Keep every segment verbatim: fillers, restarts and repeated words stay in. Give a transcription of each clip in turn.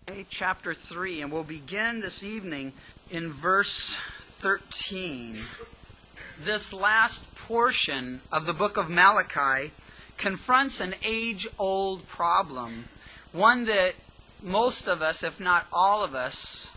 Chapter three, and we'll begin this evening in verse thirteen. This last portion of the book of Malachi confronts an age-old problem, one that most of us, if not all of us,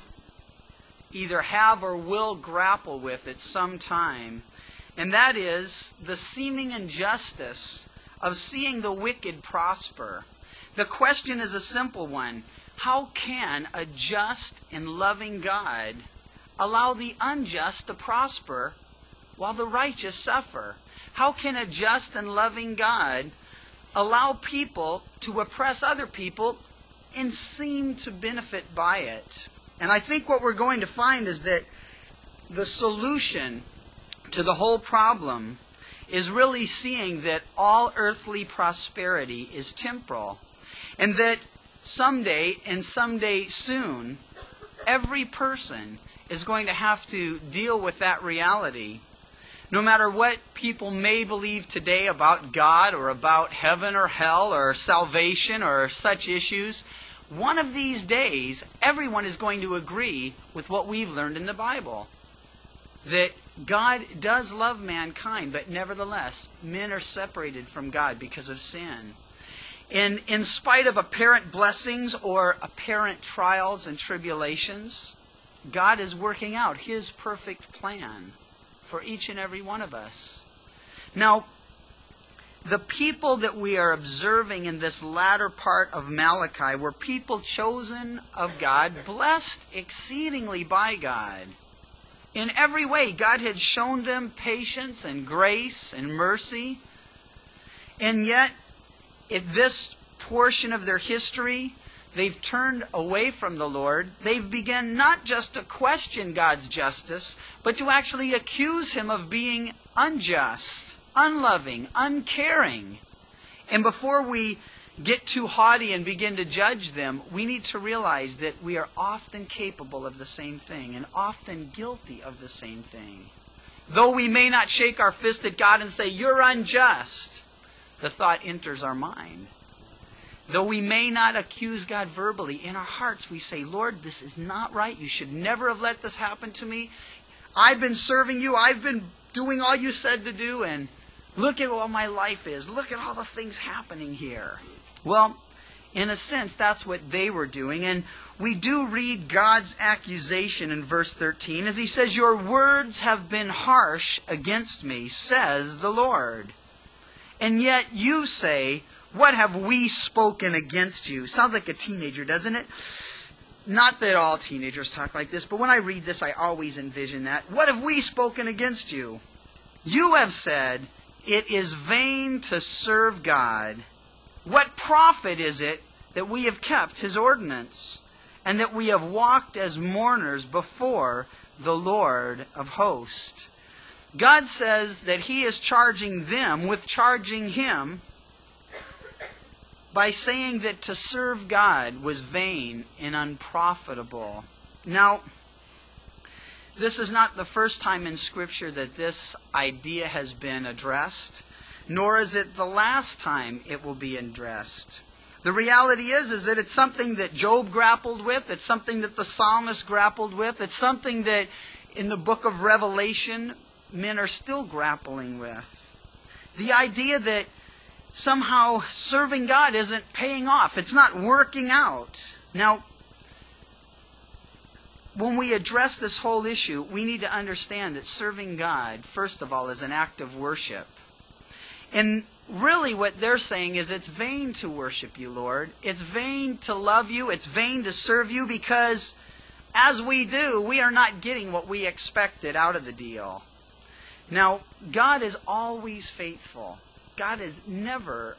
either have or will grapple with at some time, and that is the seeming injustice of seeing the wicked prosper. The question is a simple one. How can a just and loving God allow the unjust to prosper while the righteous suffer? How can a just and loving God allow people to oppress other people and seem to benefit by it? And I think what we're going to find is that the solution to the whole problem is really seeing that all earthly prosperity is temporal, and that someday, and someday soon, every person is going to have to deal with that reality. No matter what people may believe today about God or about heaven or hell or salvation or such issues, one of these days, everyone is going to agree with what we've learned in the Bible. That God does love mankind, but nevertheless, men are separated from God because of sin. And in spite of apparent blessings or apparent trials and tribulations, God is working out His perfect plan for each and every one of us. Now, the people that we are observing in this latter part of Malachi were people chosen of God, blessed exceedingly by God. In every way, God had shown them patience and grace and mercy. And yet, at this portion of their history, they've turned away from the Lord. They've begun not just to question God's justice, but to actually accuse Him of being unjust, unloving, uncaring. And before we get too haughty and begin to judge them, we need to realize that we are often capable of the same thing and often guilty of the same thing. Though we may not shake our fist at God and say, "You're unjust," the thought enters our mind. Though we may not accuse God verbally, in our hearts we say, "Lord, this is not right. You should never have let this happen to me. I've been serving you. I've been doing all you said to do, and look at what my life is. Look at all the things happening here." Well, in a sense, that's what they were doing. And we do read God's accusation in verse thirteen as He says, "Your words have been harsh against me, says the Lord. And yet you say, what have we spoken against you?" Sounds like a teenager, doesn't it? Not that all teenagers talk like this, but when I read this, I always envision that. What have we spoken against you? You have said, it is vain to serve God. What profit is it that we have kept His ordinance, and that we have walked as mourners before the Lord of hosts? God says that He is charging them with charging Him by saying that to serve God was vain and unprofitable. Now, this is not the first time in Scripture that this idea has been addressed, nor is it the last time it will be addressed. The reality is, is that it's something that Job grappled with, it's something that the psalmist grappled with, it's something that in the book of Revelation men are still grappling with. The idea that somehow serving God isn't paying off. It's not working out. Now, when we address this whole issue, we need to understand that serving God, first of all, is an act of worship. And really what they're saying is it's vain to worship you, Lord. It's vain to love you. It's vain to serve you because as we do, we are not getting what we expected out of the deal. Now, God is always faithful. God is never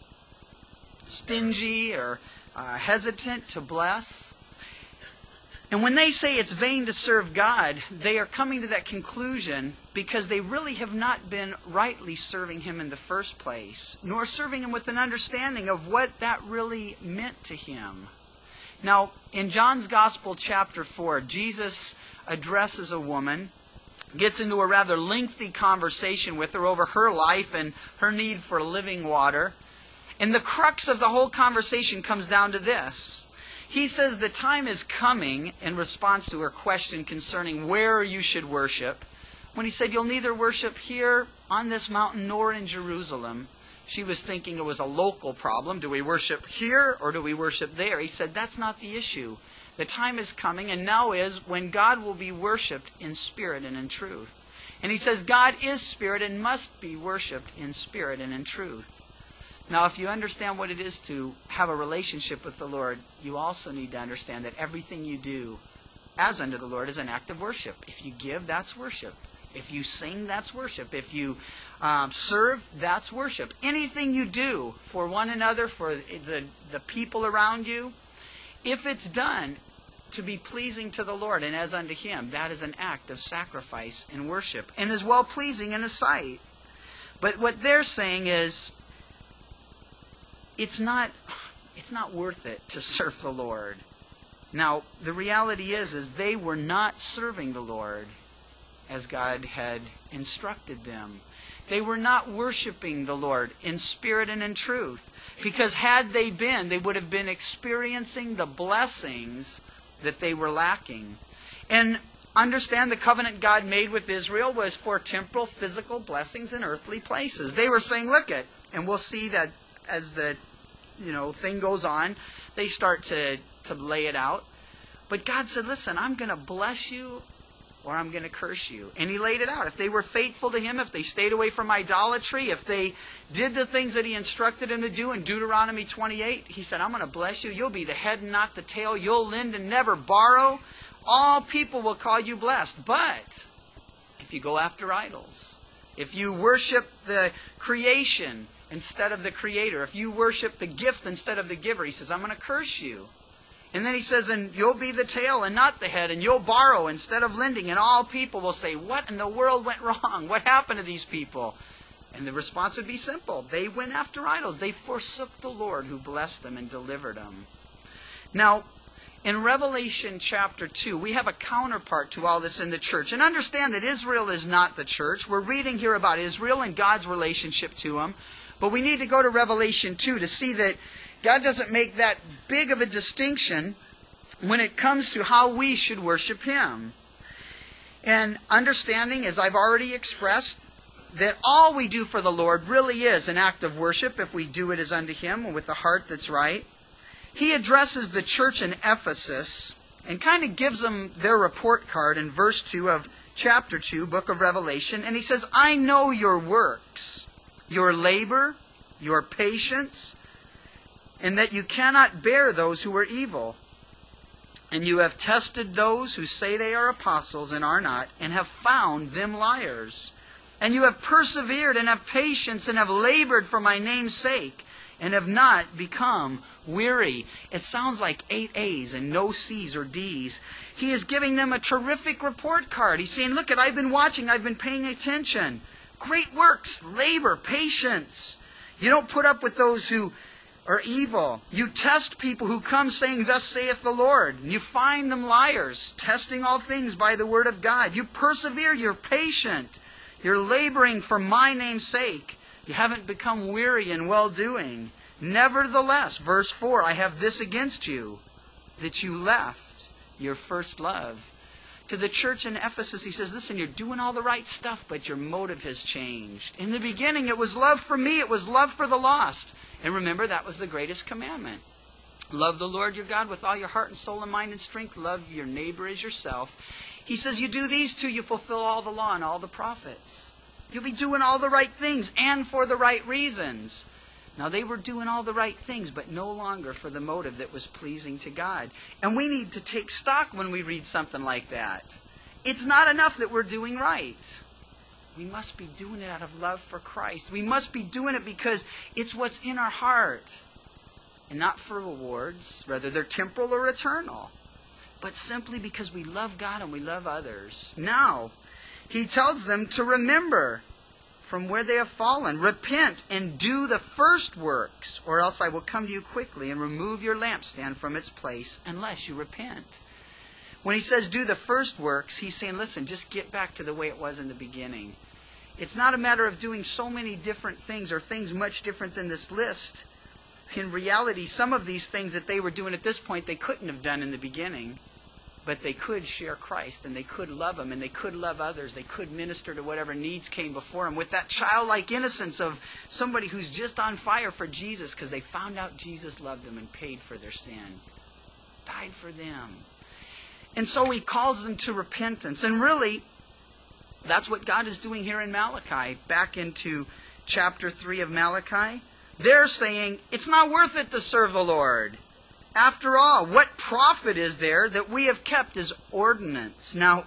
stingy or uh, hesitant to bless. And when they say it's vain to serve God, they are coming to that conclusion because they really have not been rightly serving Him in the first place, nor serving Him with an understanding of what that really meant to Him. Now, in John's Gospel, chapter four, Jesus addresses a woman, gets into a rather lengthy conversation with her over her life and her need for living water. And the crux of the whole conversation comes down to this. He says the time is coming, in response to her question concerning where you should worship, when he said, you'll neither worship here on this mountain nor in Jerusalem. She was thinking it was a local problem. Do we worship here or do we worship there? He said, that's not the issue. The time is coming, and now is, when God will be worshipped in spirit and in truth. And he says God is spirit and must be worshipped in spirit and in truth. Now, if you understand what it is to have a relationship with the Lord, you also need to understand that everything you do as unto the Lord is an act of worship. If you give, that's worship. If you sing, that's worship. If you um, serve, that's worship. Anything you do for one another, for the, the people around you, if it's done to be pleasing to the Lord and as unto Him, that is an act of sacrifice and worship and is well-pleasing in His sight. But what they're saying is, it's not, it's not worth it to serve the Lord. Now, the reality is, is they were not serving the Lord as God had instructed them. They were not worshiping the Lord in spirit and in truth. Because had they been, they would have been experiencing the blessings that they were lacking. And understand, the covenant God made with Israel was for temporal, physical blessings in earthly places. They were saying, look at, and we'll see that as the you know thing goes on, they start to, to lay it out. But God said, listen, I'm going to bless you or I'm going to curse you. And He laid it out. If they were faithful to Him, if they stayed away from idolatry, if they did the things that He instructed them to do in Deuteronomy twenty-eight, He said, I'm going to bless you. You'll be the head and not the tail. You'll lend and never borrow. All people will call you blessed. But if you go after idols, if you worship the creation instead of the Creator, if you worship the gift instead of the giver, He says, I'm going to curse you. And then He says, and you'll be the tail and not the head, and you'll borrow instead of lending. And all people will say, what in the world went wrong? What happened to these people? And the response would be simple. They went after idols. They forsook the Lord who blessed them and delivered them. Now, in Revelation chapter two, we have a counterpart to all this in the church. And understand that Israel is not the church. We're reading here about Israel and God's relationship to them. But we need to go to Revelation two to see that God doesn't make that big of a distinction when it comes to how we should worship Him. And understanding, as I've already expressed, that all we do for the Lord really is an act of worship if we do it as unto Him and with the heart that's right. He addresses the church in Ephesus and kind of gives them their report card in verse two of chapter two, book of Revelation. And he says, I know your works, your labor, your patience, and that you cannot bear those who are evil. And you have tested those who say they are apostles and are not, and have found them liars. And you have persevered and have patience and have labored for my name's sake, and have not become weary. It sounds like eight A's and no C's or D's. He is giving them a terrific report card. He's saying, look, I've been watching, I've been paying attention. Great works, labor, patience. You don't put up with those who are evil. You test people who come saying, thus saith the Lord. And you find them liars, testing all things by the word of God. You persevere, you're patient. You're laboring for my name's sake. You haven't become weary in well-doing. Nevertheless, verse four, I have this against you, that you left your first love. To the church in Ephesus, he says, listen, you're doing all the right stuff, but your motive has changed. In the beginning, it was love for me. It was love for the lost. And remember, that was the greatest commandment. Love the Lord your God with all your heart and soul and mind and strength. Love your neighbor as yourself. He says, you do these two, you fulfill all the law and all the prophets. You'll be doing all the right things and for the right reasons. Now, they were doing all the right things, but no longer for the motive that was pleasing to God. And we need to take stock when we read something like that. It's not enough that we're doing right. We must be doing it out of love for Christ. We must be doing it because it's what's in our heart. And not for rewards, whether they're temporal or eternal. But simply because we love God and we love others. Now, he tells them to remember from where they have fallen. Repent and do the first works, or else I will come to you quickly and remove your lampstand from its place unless you repent. When he says do the first works, he's saying, listen, just get back to the way it was in the beginning. It's not a matter of doing so many different things or things much different than this list. in reality, some of these things that they were doing at this point, they couldn't have done in the beginning. But they could share Christ, and they could love Him, and they could love others. They could minister to whatever needs came before them with that childlike innocence of somebody who's just on fire for Jesus because they found out Jesus loved them and paid for their sin, died for them. And so He calls them to repentance. And really, that's what God is doing here in Malachi. Back into chapter three of Malachi. They're saying, it's not worth it to serve the Lord. After all, what profit is there that we have kept His ordinance? Now,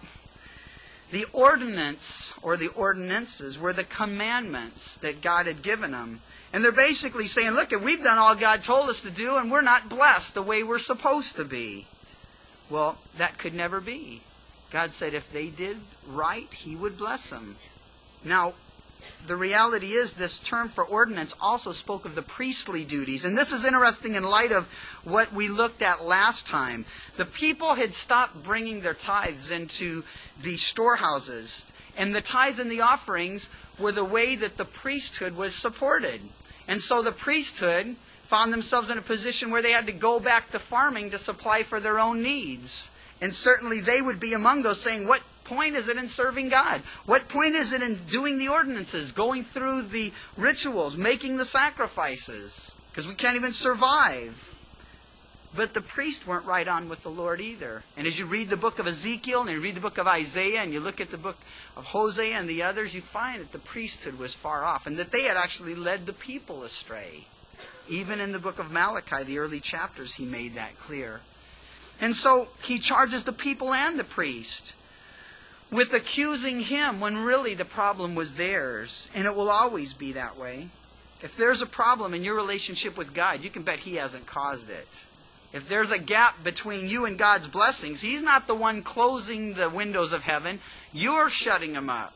the ordinance, or the ordinances, were the commandments that God had given them. And they're basically saying, look, we've done all God told us to do, and we're not blessed the way we're supposed to be. Well, that could never be. God said if they did right, He would bless them. Now, the reality is this term for ordinance also spoke of the priestly duties. And this is interesting in light of what we looked at last time. The people had stopped bringing their tithes into the storehouses. And the tithes and the offerings were the way that the priesthood was supported. And so the priesthood found themselves in a position where they had to go back to farming to supply for their own needs. And certainly they would be among those saying, what point is it in serving God? What point is it in doing the ordinances, going through the rituals, making the sacrifices? Because we can't even survive. But the priests weren't right on with the Lord either. And as you read the book of Ezekiel and you read the book of Isaiah and you look at the book of Hosea and the others, you find that the priesthood was far off and that they had actually led the people astray. Even in the book of Malachi, the early chapters, he made that clear. And so he charges the people and the priest with accusing him when really the problem was theirs. And it will always be that way. If there's a problem in your relationship with God, you can bet He hasn't caused it. If there's a gap between you and God's blessings, He's not the one closing the windows of heaven. You're shutting them up.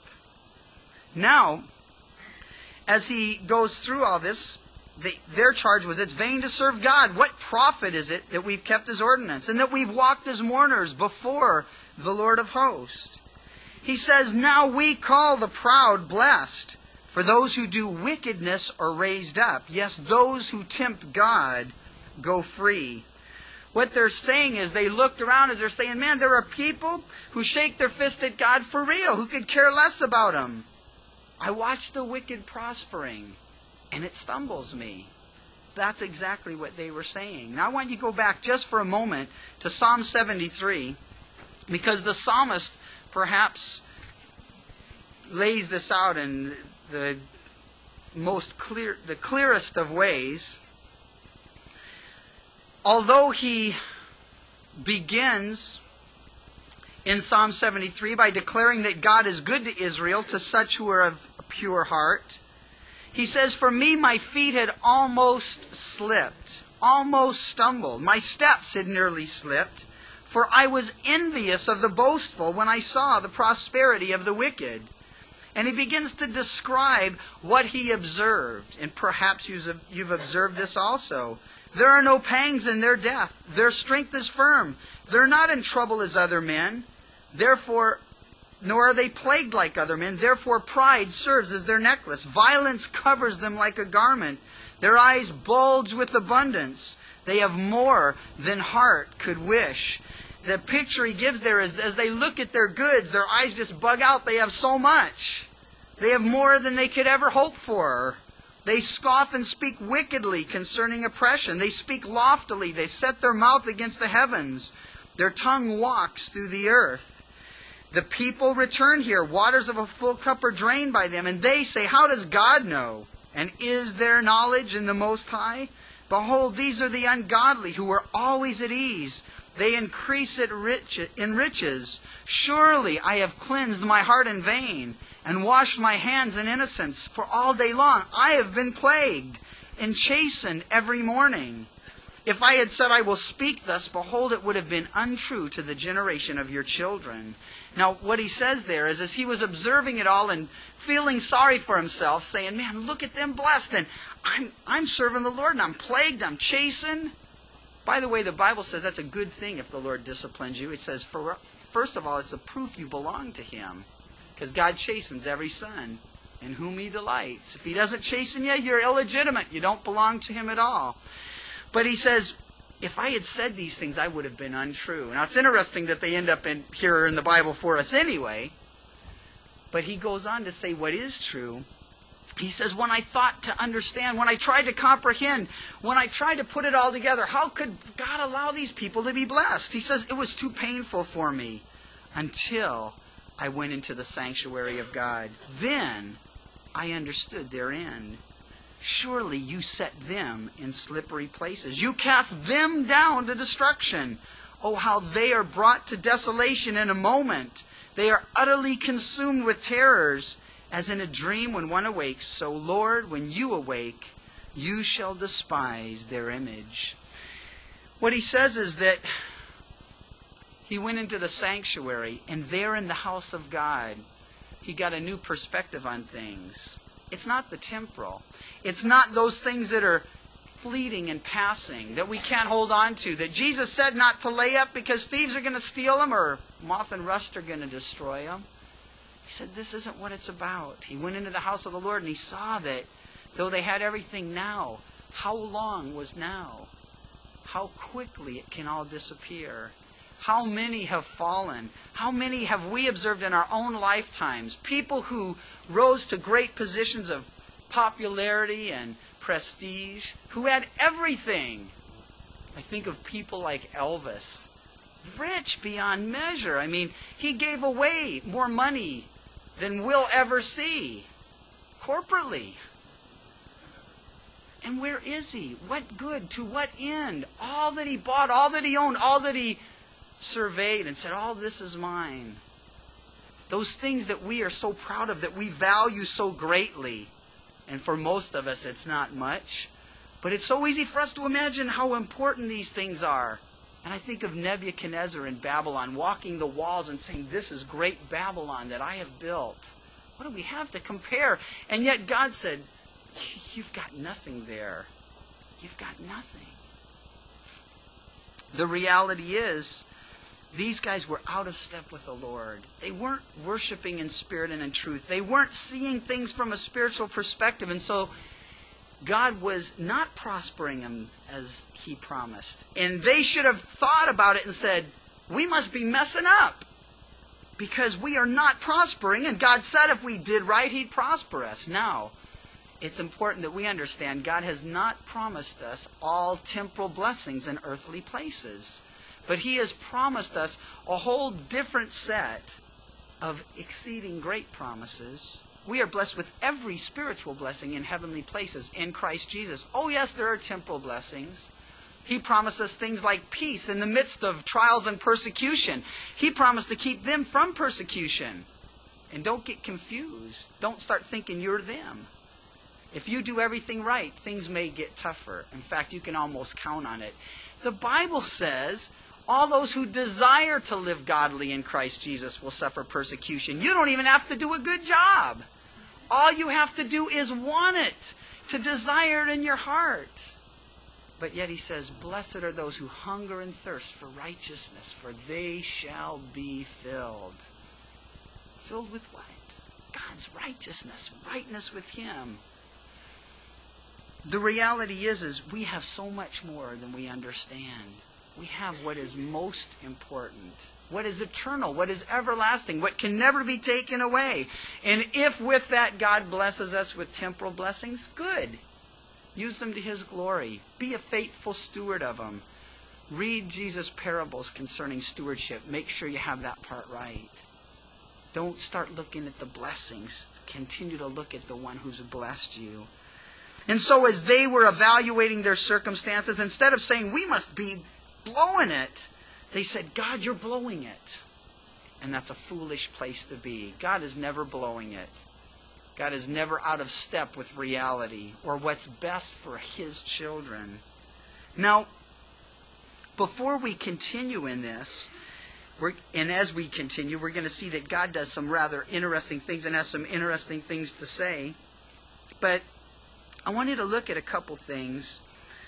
Now, as he goes through all this, the, their charge was, it's vain to serve God. What profit is it that we've kept His ordinance and that we've walked as mourners before the Lord of hosts? He says, now we call the proud blessed, for those who do wickedness are raised up. Yes, those who tempt God go free. What they're saying is they looked around as they're saying, man, there are people who shake their fist at God for real, who could care less about Him. I watch the wicked prospering, and it stumbles me. That's exactly what they were saying. Now I want you to go back just for a moment to Psalm seventy-three, because the psalmist perhaps lays this out in the most clear, the clearest of ways. Although he begins in Psalm seventy-three by declaring that God is good to Israel, to such who are of a pure heart, he says, for me my feet had almost slipped, almost stumbled. My steps had nearly slipped. For I was envious of the boastful when I saw the prosperity of the wicked. And he begins to describe what he observed. And perhaps you've observed this also. There are no pangs in their death. Their strength is firm. They're not in trouble as other men. Therefore, nor are they plagued like other men. Therefore, pride serves as their necklace. Violence covers them like a garment. Their eyes bulge with abundance. They have more than heart could wish. The picture he gives there is as they look at their goods, their eyes just bug out. They have so much. They have more than they could ever hope for. They scoff and speak wickedly concerning oppression. They speak loftily. They set their mouth against the heavens. Their tongue walks through the earth. The people return here. Waters of a full cup are drained by them. And they say, how does God know? And is there knowledge in the Most High? Behold, these are the ungodly who are always at ease. They increase it rich, in riches. Surely I have cleansed my heart in vain, and washed my hands in innocence. For all day long I have been plagued, and chastened every morning. If I had said I will speak thus, behold, it would have been untrue to the generation of your children. Now, what he says there is, as he was observing it all and feeling sorry for himself, saying, man, look at them blessed, and I'm, I'm serving the Lord, and I'm plagued, I'm chastened. By the way, the Bible says that's a good thing if the Lord disciplines you. It says, for, first of all, it's a proof you belong to Him. Because God chastens every son. in whom he delights. If he doesn't chasten you, you're illegitimate. You don't belong to him at all. But he says, if I had said these things, I would have been untrue. Now, it's interesting that they end up in here in the Bible for us anyway. But he goes on to say what is true. He says, when I thought to understand, when I tried to comprehend, when I tried to put it all together, how could God allow these people to be blessed? He says, it was too painful for me until I went into the sanctuary of God. Then I understood their end. Surely you set them in slippery places. You cast them down to destruction. Oh, how they are brought to desolation in a moment. They are utterly consumed with terrors. As in a dream when one awakes, so Lord, when you awake, you shall despise their image. What he says is that he went into the sanctuary, and there in the house of God, he got a new perspective on things. It's not the temporal. It's not those things that are fleeting and passing, that we can't hold on to, that Jesus said not to lay up because thieves are going to steal them or moth and rust are going to destroy them. He said, this isn't what it's about. He went into the house of the Lord and he saw that though they had everything now, how long was now? How quickly it can all disappear. How many have fallen? How many have we observed in our own lifetimes? People who rose to great positions of popularity and prestige, who had everything. I think of people like Elvis, rich beyond measure. I mean, he gave away more money than we'll ever see, corporately. And where is he? What good? To what end? All that he bought, all that he owned, all that he surveyed and said, all this is mine. Those things that we are so proud of, that we value so greatly. And for most of us, it's not much. But it's so easy for us to imagine how important these things are. And I think of Nebuchadnezzar in Babylon walking the walls and saying, this is great Babylon that I have built. What do we have to compare? And yet God said, you've got nothing there. You've got nothing. The reality is, these guys were out of step with the Lord. They weren't worshiping in spirit and in truth. They weren't seeing things from a spiritual perspective. And so God was not prospering them as he promised. And they should have thought about it and said, we must be messing up because we are not prospering. And God said if we did right, he'd prosper us. Now, it's important that we understand God has not promised us all temporal blessings in earthly places. But he has promised us a whole different set of exceeding great promises. We are blessed with every spiritual blessing in heavenly places in Christ Jesus. Oh yes, there are temporal blessings. He promised us things like peace in the midst of trials and persecution. He promised to keep them from persecution. And don't get confused. Don't start thinking you're them. If you do everything right, things may get tougher. In fact, you can almost count on it. The Bible says all those who desire to live godly in Christ Jesus will suffer persecution. You don't even have to do a good job. All you have to do is want it, to desire it in your heart. But yet he says, blessed are those who hunger and thirst for righteousness, for they shall be filled. Filled with what? God's righteousness, rightness with him. The reality is, is we have so much more than we understand. We have what is most important, what is eternal, what is everlasting, what can never be taken away. And if with that God blesses us with temporal blessings, good. Use them to his glory. Be a faithful steward of them. Read Jesus' parables concerning stewardship. Make sure you have that part right. Don't start looking at the blessings. Continue to look at the one who's blessed you. And so as they were evaluating their circumstances, instead of saying, we must be blowing it, they said, God, you're blowing it. And that's a foolish place to be. God is never blowing it. God is never out of step with reality or what's best for his children. Now, before we continue in this, we're, and as we continue, we're going to see that God does some rather interesting things and has some interesting things to say. But I want you to look at a couple things.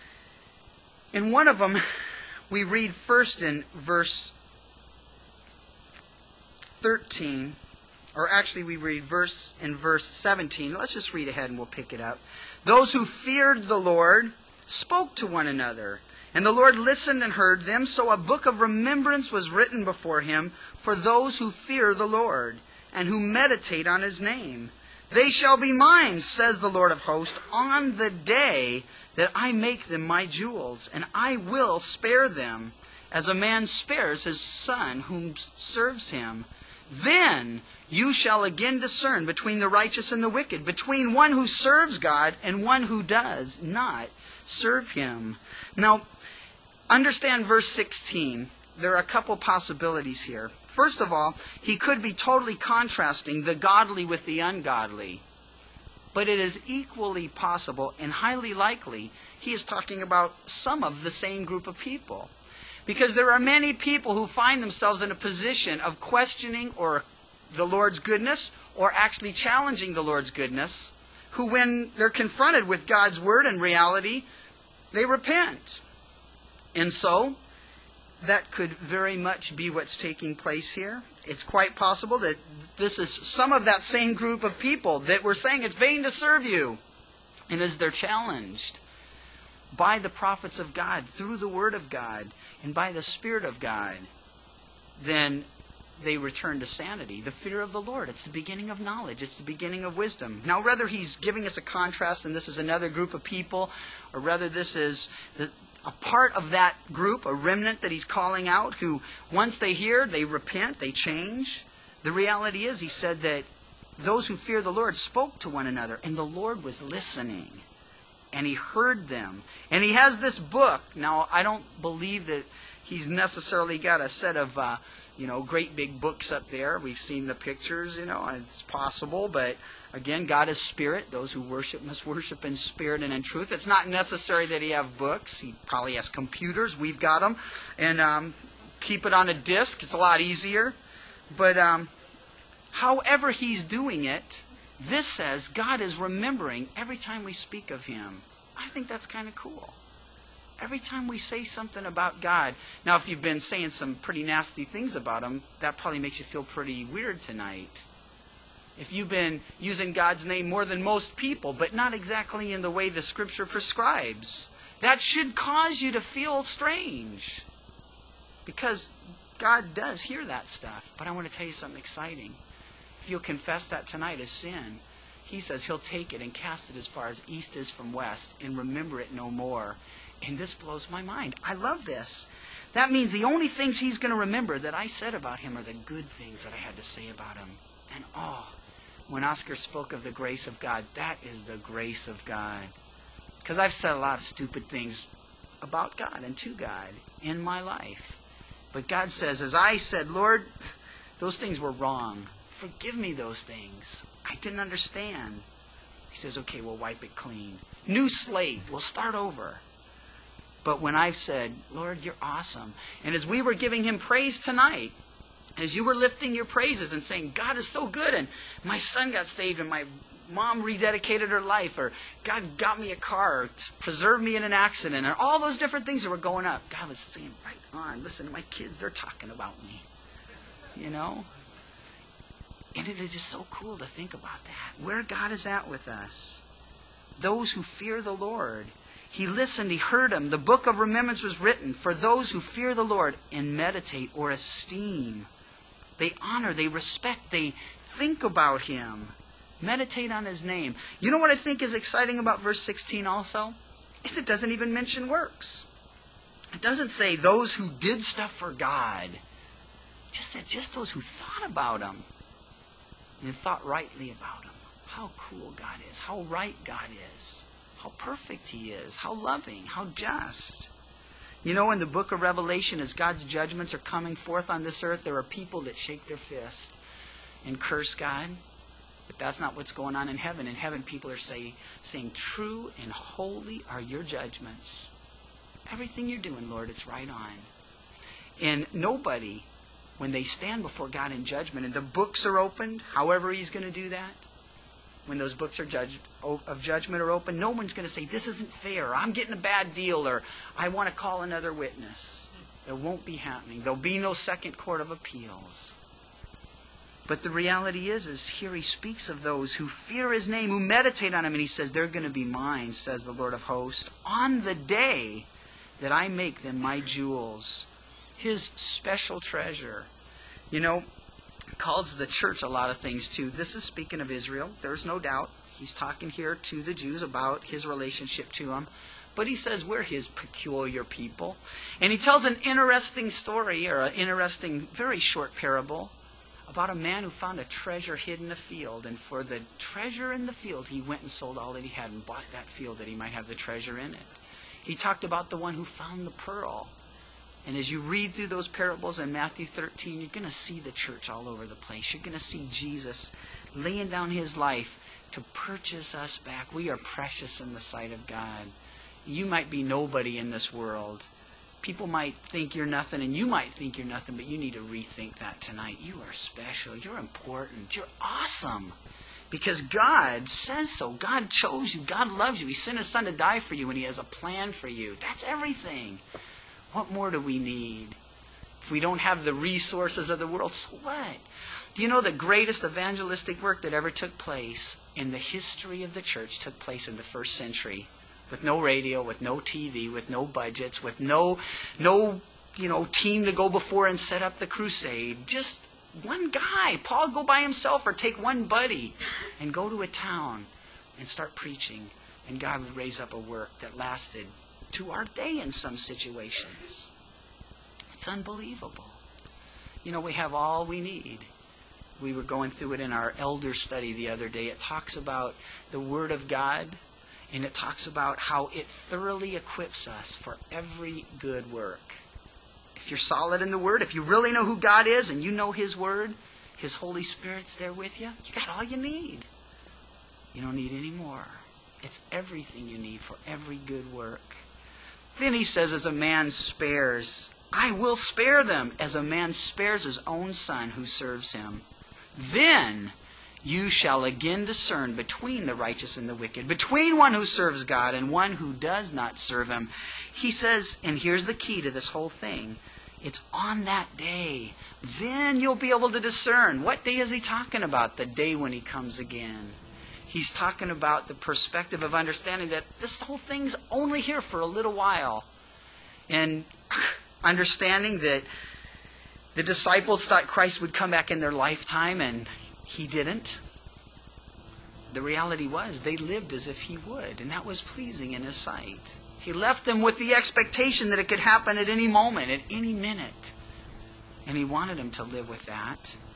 And one of them, we read first in verse thirteen. or actually we read verse in verse seventeen. Let's just read ahead and we'll pick it up. Those who feared the Lord spoke to one another, and the Lord listened and heard them. So a book of remembrance was written before him for those who fear the Lord and who meditate on his name. They shall be mine, says the Lord of hosts, on the day that I make them my jewels, and I will spare them, as a man spares his son whom serves him. Then you shall again discern between the righteous and the wicked, between one who serves God and one who does not serve him. Now, understand verse sixteen. There are a couple possibilities here. First of all, he could be totally contrasting the godly with the ungodly. But it is equally possible and highly likely he is talking about some of the same group of people. Because there are many people who find themselves in a position of questioning or the Lord's goodness, or actually challenging the Lord's goodness, who when they're confronted with God's word and reality, they repent. And so, that could very much be what's taking place here. It's quite possible that this is some of that same group of people that were saying it's vain to serve you. And as they're challenged by the prophets of God, through the Word of God, and by the Spirit of God, then they return to sanity. The fear of the Lord. It's the beginning of knowledge. It's the beginning of wisdom. Now, whether he's giving us a contrast and this is another group of people, or whether this is the, a part of that group, a remnant that he's calling out, who once they hear, they repent, they change. The reality is, he said that those who fear the Lord spoke to one another, and the Lord was listening. And he heard them. And he has this book. Now, I don't believe that he's necessarily got a set of uh, you know, great big books up there. We've seen the pictures, you know, it's possible. But again, God is spirit. Those who worship must worship in spirit and in truth. It's not necessary that he have books. He probably has computers. We've got them. And um, keep it on a disc. It's a lot easier. But um, however he's doing it, this says God is remembering every time we speak of him. I think that's kind of cool. Every time we say something about God. Now, if you've been saying some pretty nasty things about him, that probably makes you feel pretty weird tonight. If you've been using God's name more than most people, but not exactly in the way the Scripture prescribes, that should cause you to feel strange. Because God does hear that stuff. But I want to tell you something exciting. If you'll confess that tonight as sin, he says he'll take it and cast it as far as east is from west and remember it no more. And this blows my mind. I love this. That means the only things he's going to remember that I said about him are the good things that I had to say about him. And oh, when Oscar spoke of the grace of God, that is the grace of God. Because I've said a lot of stupid things about God and to God in my life. But God says, as I said, Lord, those things were wrong. Forgive me those things. I didn't understand. He says, okay, we'll wipe it clean. New slate. We'll start over. But when I've said, Lord, you're awesome. And as we were giving him praise tonight, as you were lifting your praises and saying, God is so good, and my son got saved, and my mom rededicated her life, or God got me a car, or preserved me in an accident, and all those different things that were going up, God was saying, right on, listen to my kids, they're talking about me. You know? And it is just so cool to think about that. Where God is at with us. Those who fear the Lord. He listened, he heard him. The book of remembrance was written for those who fear the Lord and meditate or esteem. They honor, they respect, they think about him. Meditate on his name. You know what I think is exciting about verse sixteen also? Is it doesn't even mention works. It doesn't say those who did stuff for God. It just said just those who thought about him. And thought rightly about him. How cool God is. How right God is. How perfect he is. How loving. How just. You know, in the book of Revelation, as God's judgments are coming forth on this earth, there are people that shake their fist and curse God. But that's not what's going on in heaven. In heaven, people are say, saying, true and holy are your judgments. Everything you're doing, Lord, it's right on. And nobody, when they stand before God in judgment, and the books are opened, however he's going to do that, when those books are judged, of judgment are open, no one's going to say, this isn't fair, I'm getting a bad deal, or I want to call another witness. It won't be happening. There'll be no second court of appeals. But the reality is, is here he speaks of those who fear his name, who meditate on him, and he says, they're going to be mine, says the Lord of hosts, on the day that I make them my jewels, his special treasure. You know, calls the church a lot of things too. This is speaking of Israel. There's no doubt. He's talking here to the Jews about his relationship to them. But he says we're his peculiar people. And he tells an interesting story, or an interesting, very short parable, about a man who found a treasure hid in a field. And for the treasure in the field, he went and sold all that he had and bought that field that he might have the treasure in it. He talked about the one who found the pearl. And as you read through those parables in Matthew thirteen, you're going to see the church all over the place. You're going to see Jesus laying down his life to purchase us back. We are precious in the sight of God. You might be nobody in this world. People might think you're nothing, and you might think you're nothing, but you need to rethink that tonight. You are special. You're important. You're awesome. Because God says so. God chose you. God loves you. He sent his son to die for you, and he has a plan for you. That's everything. What more do we need? If we don't have the resources of the world, so what? Do you know the greatest evangelistic work that ever took place in the history of the church took place in the first century? With no radio, with no T V, with no budgets, with no, no, you know, team to go before and set up the crusade. Just one guy. Paul would go by himself or take one buddy and go to a town and start preaching. And God would raise up a work that lasted to our day in some situations. It's unbelievable. You know, we have all we need. We were going through it in our elder study the other day. It talks about the Word of God, and it talks about how it thoroughly equips us for every good work. If you're solid in the Word, if you really know who God is and you know his Word, his Holy Spirit's there with you, you got all you need. You don't need any more. It's everything you need for every good work. Then he says, as a man spares, I will spare them, as a man spares his own son who serves him. Then you shall again discern between the righteous and the wicked, between one who serves God and one who does not serve him. He says, and here's the key to this whole thing, it's on that day. Then you'll be able to discern. What day is he talking about? The day when he comes again. He's talking about the perspective of understanding that this whole thing's only here for a little while. And understanding that the disciples thought Christ would come back in their lifetime, and he didn't. The reality was they lived as if he would, and that was pleasing in his sight. He left them with the expectation that it could happen at any moment, at any minute. And he wanted them to live with that.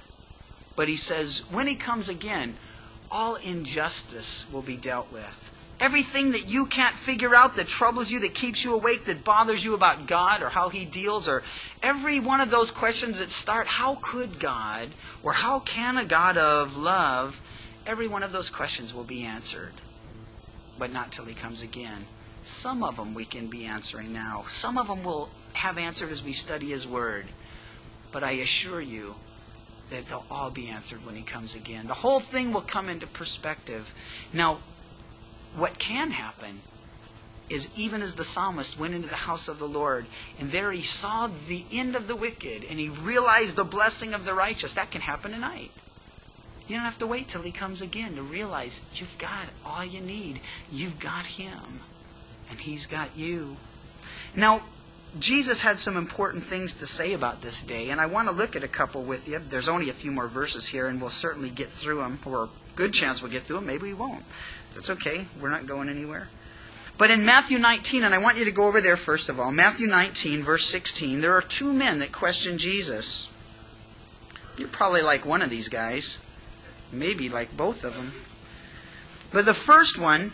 But he says, when he comes again, all injustice will be dealt with. Everything that you can't figure out, that troubles you, that keeps you awake, that bothers you about God or how he deals, or every one of those questions that start, how could God, or how can a God of love, every one of those questions will be answered. But not till he comes again. Some of them we can be answering now. Some of them will have answered as we study his word. But I assure you that they'll all be answered when he comes again. The whole thing will come into perspective. Now, what can happen is, even as the psalmist went into the house of the Lord, and there he saw the end of the wicked, and he realized the blessing of the righteous, that can happen tonight. You don't have to wait till he comes again to realize you've got all you need. You've got him, and he's got you. Now, Jesus had some important things to say about this day, and I want to look at a couple with you. There's only a few more verses here, and we'll certainly get through them, or a good chance we'll get through them. Maybe we won't. That's okay. We're not going anywhere. But in Matthew nineteen, and I want you to go over there first of all, Matthew nineteen, verse sixteen, there are two men that question Jesus. You're probably like one of these guys. Maybe like both of them. But the first one,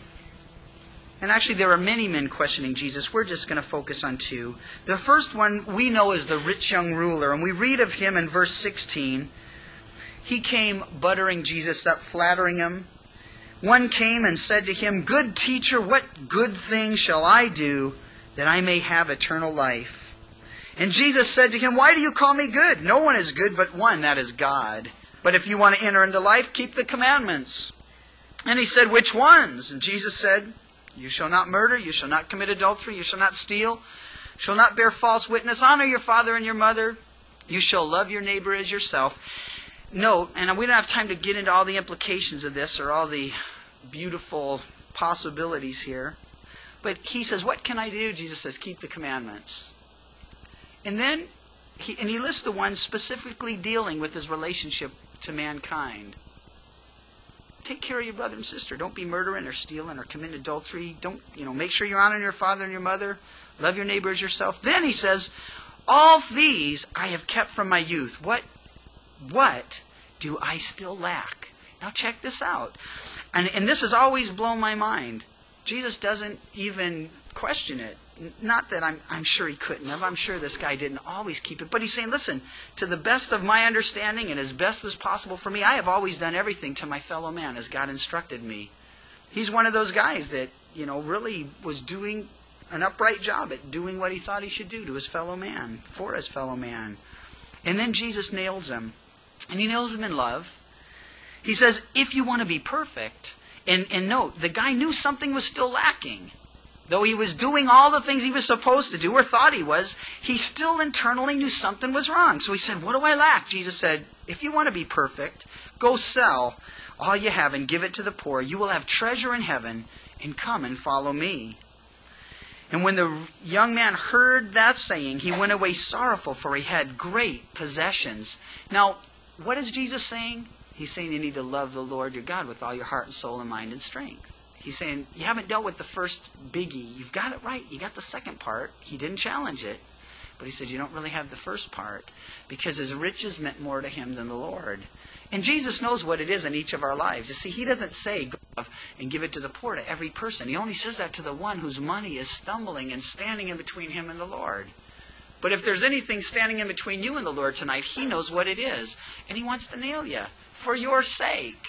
and actually there are many men questioning Jesus. We're just going to focus on two. The first one we know is the rich young ruler. And we read of him in verse sixteen. He came buttering Jesus up, flattering him. One came and said to him, Good teacher, what good thing shall I do that I may have eternal life? And Jesus said to him, Why do you call me good? No one is good but one, that is God. But if you want to enter into life, keep the commandments. And he said, Which ones? And Jesus said, You shall not murder, you shall not commit adultery, you shall not steal, shall not bear false witness, honor your father and your mother, you shall love your neighbor as yourself. note, and we don't have time to get into all the implications of this or all the beautiful possibilities here, but he says, what can I do? Jesus says, keep the commandments. And then, he, and he lists the ones specifically dealing with his relationship to mankind. Take care of your brother and sister. Don't be murdering or stealing or commit adultery. Don't, you know, make sure you're honoring your father and your mother. Love your neighbor as yourself. Then he says, all these I have kept from my youth. What, what do I still lack? Now check this out. And, and this has always blown my mind. Jesus doesn't even question it. Not that I'm, I'm sure he couldn't have. I'm sure this guy didn't always keep it. But he's saying, listen, to the best of my understanding and as best as possible for me, I have always done everything to my fellow man as God instructed me. He's one of those guys that, you know, really was doing an upright job at doing what he thought he should do to his fellow man, for his fellow man. And then Jesus nails him. And he nails him in love. He says, if you want to be perfect, and, and note, the guy knew something was still lacking. Though he was doing all the things he was supposed to do or thought he was, he still internally knew something was wrong. So he said, what do I lack? Jesus said, if you want to be perfect, go sell all you have and give it to the poor. You will have treasure in heaven, and come and follow me. And when the young man heard that saying, he went away sorrowful, for he had great possessions. Now, what is Jesus saying? He's saying you need to love the Lord your God with all your heart and soul and mind and strength. He's saying, you haven't dealt with the first biggie. You've got it right. You got the second part. He didn't challenge it. But he said, you don't really have the first part. Because his riches meant more to him than the Lord. And Jesus knows what it is in each of our lives. You see, he doesn't say, go and give it to the poor to every person. He only says that to the one whose money is stumbling and standing in between him and the Lord. But if there's anything standing in between you and the Lord tonight, he knows what it is. And he wants to nail you for your sake,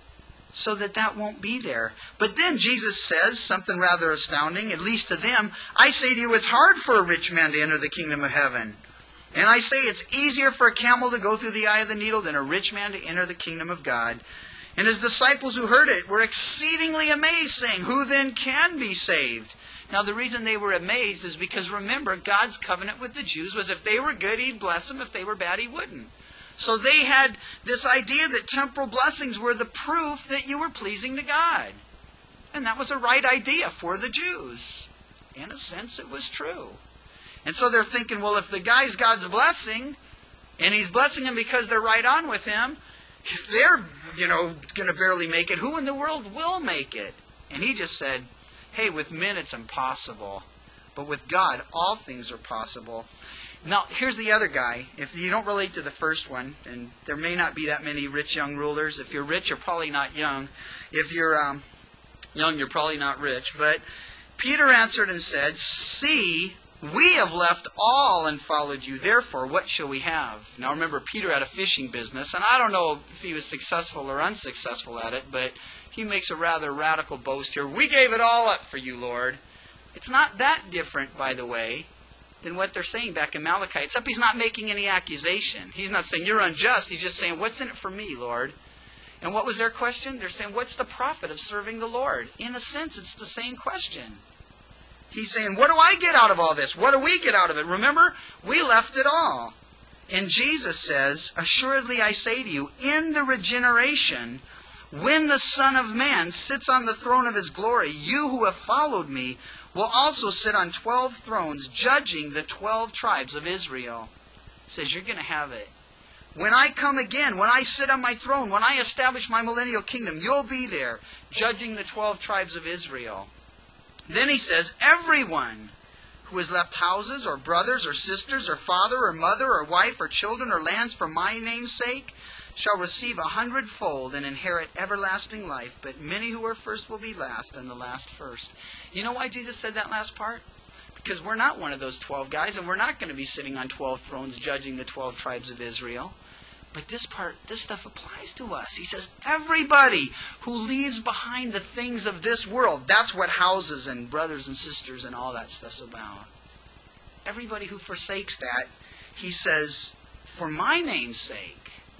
so that that won't be there. But then Jesus says something rather astounding, at least to them. I say to you, it's hard for a rich man to enter the kingdom of heaven. And I say it's easier for a camel to go through the eye of the needle than a rich man to enter the kingdom of God. And his disciples who heard it were exceedingly amazed, saying, who then can be saved? Now the reason they were amazed is because, remember, God's covenant with the Jews was if they were good, he'd bless them. If they were bad, he wouldn't. So they had this idea that temporal blessings were the proof that you were pleasing to God. And that was a right idea for the Jews. In a sense, it was true. And so they're thinking, well, if the guy's God's blessing, and he's blessing them because they're right on with him, if they're, you know, going to barely make it, who in the world will make it? And he just said, hey, with men it's impossible. But with God, all things are possible. Now, here's the other guy. If you don't relate to the first one, and there may not be that many rich young rulers. If you're rich, you're probably not young. If you're um, young, you're probably not rich. But Peter answered and said, see, we have left all and followed you. Therefore, what shall we have? Now, remember, Peter had a fishing business, and I don't know if he was successful or unsuccessful at it, but he makes a rather radical boast here. We gave it all up for you, Lord. It's not that different, by the way, than what they're saying back in Malachi. Except he's not making any accusation. He's not saying, you're unjust. He's just saying, what's in it for me, Lord? And what was their question? They're saying, what's the profit of serving the Lord? In a sense, it's the same question. He's saying, what do I get out of all this? What do we get out of it? Remember, we left it all. And Jesus says, assuredly I say to you, in the regeneration, when the Son of Man sits on the throne of his glory, you who have followed me will also sit on twelve thrones, judging the twelve tribes of Israel. He says, you're going to have it. When I come again, when I sit on my throne, when I establish my millennial kingdom, you'll be there, judging the twelve tribes of Israel. Then he says, everyone who has left houses or brothers or sisters or father or mother or wife or children or lands for my name's sake shall receive a hundredfold and inherit everlasting life. But many who are first will be last, and the last first. You know why Jesus said that last part? Because we're not one of those twelve guys, and we're not going to be sitting on twelve thrones judging the twelve tribes of Israel. But this part, this stuff applies to us. He says, everybody who leaves behind the things of this world, that's what houses and brothers and sisters and all that stuff's about. Everybody who forsakes that, he says, for my name's sake,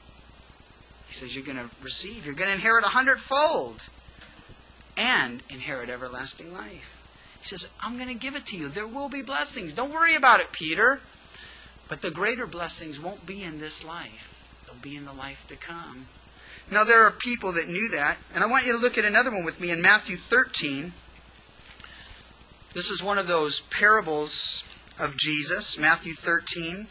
he says, you're going to receive, you're going to inherit a hundredfold and inherit everlasting life. He says, I'm going to give it to you. There will be blessings. Don't worry about it, Peter. But the greater blessings won't be in this life. they'll be in the life to come. Now there are people that knew that. And I want you to look at another one with me in Matthew thirteen. This is one of those parables of Jesus, Matthew thirteen.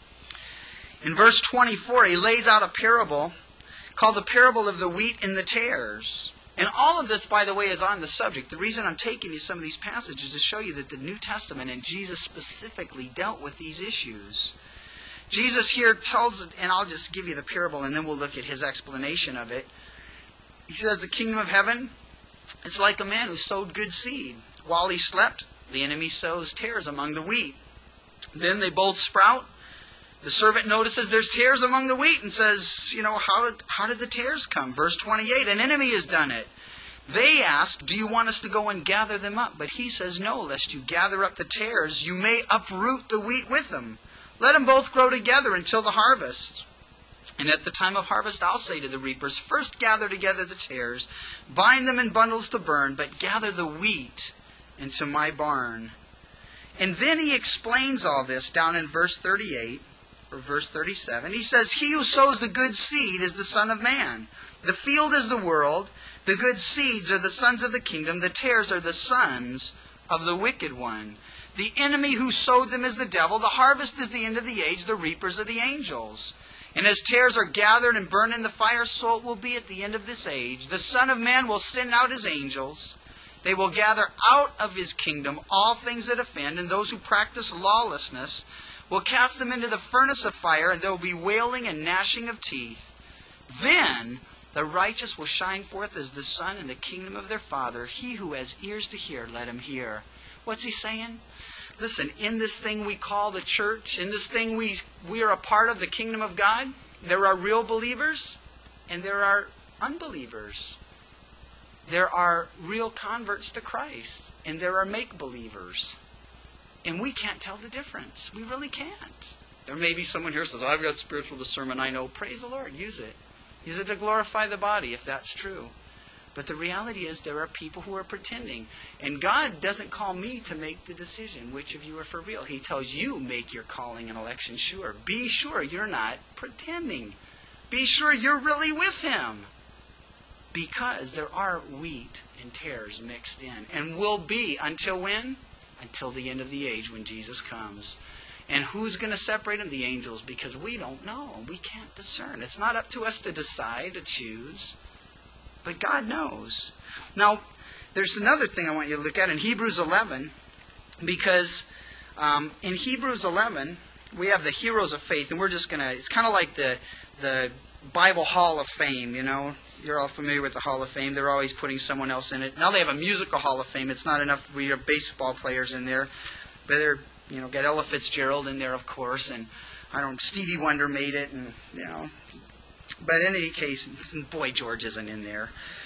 In verse twenty-four, he lays out a parable called the parable of the wheat and the tares. And all of this, by the way, is on the subject. The reason I'm taking you some of these passages is to show you that the New Testament and Jesus specifically dealt with these issues. Jesus here tells, and I'll just give you the parable and then we'll look at his explanation of it. He says, the kingdom of heaven, it's like a man who sowed good seed. While he slept, the enemy sows tares among the wheat. Then they both sprout. The servant notices there's tares among the wheat and says, you know, how did, how did the tares come? Verse twenty-eight, an enemy has done it. They ask, do you want us to go and gather them up? But he says, no, lest you gather up the tares, you may uproot the wheat with them. Let them both grow together until the harvest. And at the time of harvest, I'll say to the reapers, first gather together the tares, bind them in bundles to burn, but gather the wheat into my barn. And then he explains all this down in verse thirty-eight. Or verse thirty-seven, he says, he who sows the good seed is the Son of Man. The field is the world. The good seeds are the sons of the kingdom. The tares are the sons of the wicked one. The enemy who sowed them is the devil. The harvest is the end of the age. The reapers are the angels. And as tares are gathered and burned in the fire, so it will be at the end of this age. The Son of Man will send out his angels. They will gather out of his kingdom all things that offend, and those who practice lawlessness will cast them into the furnace of fire, and there will be wailing and gnashing of teeth. Then the righteous will shine forth as the sun in the kingdom of their Father. He who has ears to hear, let him hear. What's he saying? Listen, in this thing we call the church, in this thing we, we are a part of the kingdom of God, there are real believers and there are unbelievers. There are real converts to Christ and there are make-believers. And we can't tell the difference. We really can't. There may be someone here who says, I've got spiritual discernment, I know. Praise the Lord, use it. Use it to glorify the body, if that's true. But the reality is there are people who are pretending. And God doesn't call me to make the decision which of you are for real. He tells you, make your calling and election sure. Be sure you're not pretending. Be sure you're really with Him. Because there are wheat and tares mixed in. And will be until when? Until the end of the age when Jesus comes. And who's going to separate them? The angels, because we don't know. We can't discern. It's not up to us to decide, to choose. But God knows. Now, there's another thing I want you to look at in Hebrews eleven. Because um, in Hebrews eleven, we have the heroes of faith. And we're just going to, it's kind of like the, the Bible Hall of Fame, you know. You're all familiar with the Hall of Fame. They're always putting someone else in it. Now they have a musical Hall of Fame. It's not enough. We have baseball players in there. But they're, you know, got Ella Fitzgerald in there, of course. And, I don't know, Stevie Wonder made it. And, you know. But in any case, Boy George isn't in there.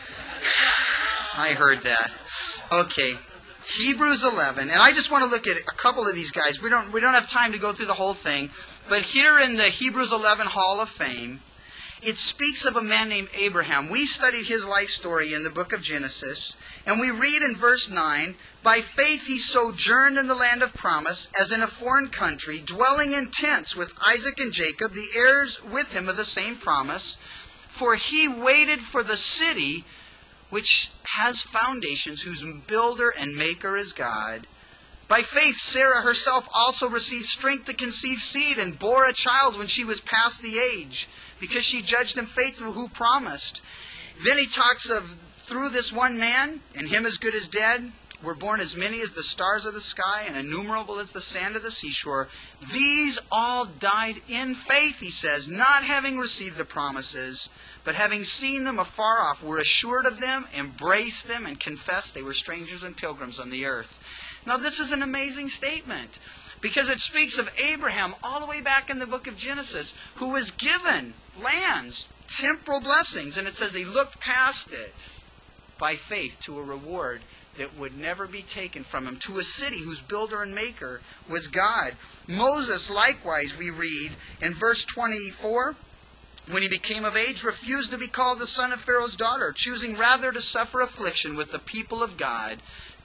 I heard that. Okay. Hebrews eleven. And I just want to look at a couple of these guys. We don't, we don't have time to go through the whole thing. But here in the Hebrews eleven Hall of Fame, it speaks of a man named Abraham. We studied his life story in the book of Genesis, and we read in verse nine, by faith he sojourned in the land of promise, as in a foreign country, dwelling in tents with Isaac and Jacob, the heirs with him of the same promise. For he waited for the city which has foundations, whose builder and maker is God. By faith Sarah herself also received strength to conceive seed, and bore a child when she was past the age, because she judged him faithful who promised. Then he talks of, through this one man, and him as good as dead, were born as many as the stars of the sky, and innumerable as the sand of the seashore. These all died in faith, he says, not having received the promises, but having seen them afar off, were assured of them, embraced them, and confessed they were strangers and pilgrims on the earth. Now this is an amazing statement, because it speaks of Abraham all the way back in the book of Genesis, who was given lands, temporal blessings, and it says he looked past it by faith to a reward that would never be taken from him, to a city whose builder and maker was God. Moses, likewise, we read in verse twenty-four, when he became of age, refused to be called the son of Pharaoh's daughter, choosing rather to suffer affliction with the people of God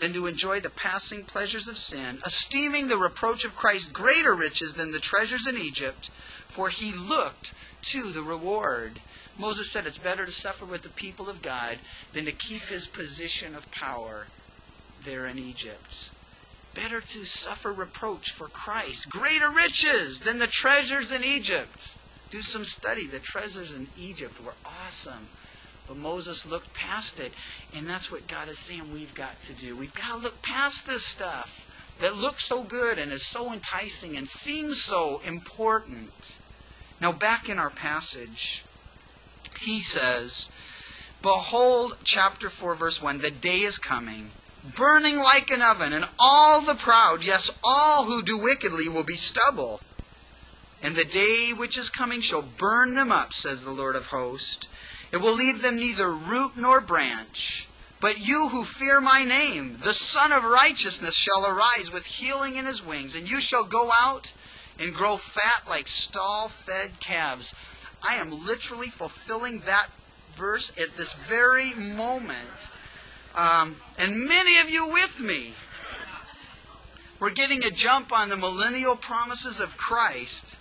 than to enjoy the passing pleasures of sin, esteeming the reproach of Christ greater riches than the treasures in Egypt, for he looked to the reward. Moses said it's better to suffer with the people of God than to keep his position of power there in Egypt. Better to suffer reproach for Christ, greater riches than the treasures in Egypt. Do some study. The treasures in Egypt were awesome. But Moses looked past it. And that's what God is saying we've got to do. We've got to look past this stuff that looks so good and is so enticing and seems so important. Now back in our passage, he says, behold, chapter four, verse one, the day is coming, burning like an oven, and all the proud, yes, all who do wickedly will be stubble. And the day which is coming shall burn them up, says the Lord of hosts. It will leave them neither root nor branch. But you who fear my name, the Son of Righteousness shall arise with healing in his wings, and you shall go out and grow fat like stall-fed calves. I am literally fulfilling that verse at this very moment. Um, and many of you with me. We're getting a jump on the millennial promises of Christ.